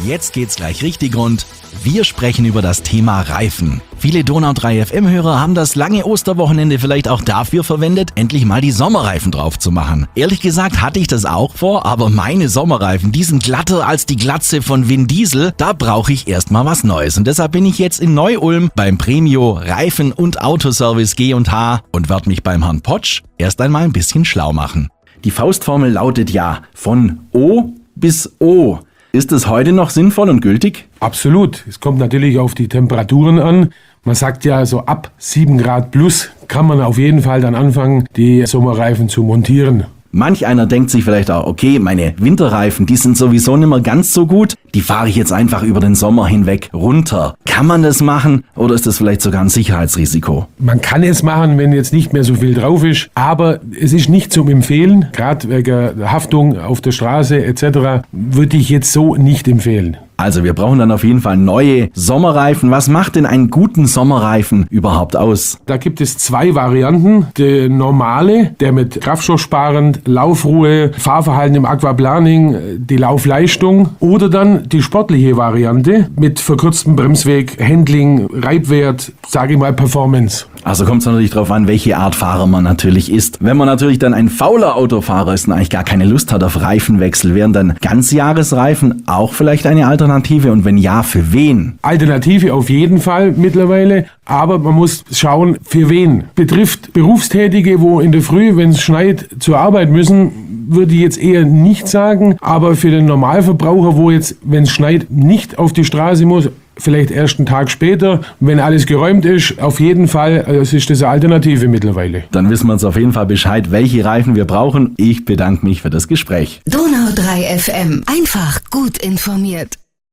Jetzt geht's gleich richtig rund. Wir sprechen über das Thema Reifen. Viele Donau 3 FM-Hörer haben das lange Osterwochenende vielleicht auch dafür verwendet, endlich mal die Sommerreifen drauf zu machen. Ehrlich gesagt hatte ich das auch vor, aber meine Sommerreifen, die sind glatter als die Glatze von Vin Diesel. Da brauche ich erstmal was Neues. Und deshalb bin ich jetzt in Neu-Ulm beim Premio Reifen- und Autoservice G&H und werde mich beim Herrn Potsch erst einmal ein bisschen schlau machen. Die Faustformel lautet ja von O bis O. Ist es heute noch sinnvoll und gültig? Absolut. Es kommt natürlich auf die Temperaturen an. Man sagt ja, so ab 7 Grad plus kann man auf jeden Fall dann anfangen, die Sommerreifen zu montieren. Manch einer denkt sich vielleicht auch, okay, meine Winterreifen, die sind sowieso nicht mehr ganz so gut, die fahre ich jetzt einfach über den Sommer hinweg runter. Kann man das machen oder ist das vielleicht sogar ein Sicherheitsrisiko? Man kann es machen, wenn jetzt nicht mehr so viel drauf ist, aber es ist nicht zum Empfehlen. Gerade wegen Haftung auf der Straße etc. würde ich jetzt so nicht empfehlen. Also wir brauchen dann auf jeden Fall neue Sommerreifen. Was macht denn einen guten Sommerreifen überhaupt aus? Da gibt es 2 Varianten. Der normale, der mit kraftstoffsparend, Laufruhe, Fahrverhalten im Aquaplaning, die Laufleistung. Oder dann die sportliche Variante mit verkürztem Bremsweg, Handling, Reibwert, sage ich mal Performance. Also kommt es natürlich darauf an, welche Art Fahrer man natürlich ist. Wenn man natürlich dann ein fauler Autofahrer ist und eigentlich gar keine Lust hat auf Reifenwechsel, wären dann Ganzjahresreifen auch vielleicht eine Alternative und wenn ja, für wen? Alternative auf jeden Fall mittlerweile, aber man muss schauen, für wen. Betrifft Berufstätige, wo in der Früh, wenn es schneit, zur Arbeit müssen, würde ich jetzt eher nicht sagen, aber für den Normalverbraucher, wo jetzt, wenn es schneit, nicht auf die Straße muss, vielleicht erst einen Tag später, wenn alles geräumt ist, auf jeden Fall, es ist das eine Alternative mittlerweile. Dann wissen wir uns auf jeden Fall Bescheid, welche Reifen wir brauchen. Ich bedanke mich für das Gespräch. Donau 3 FM. Einfach gut informiert.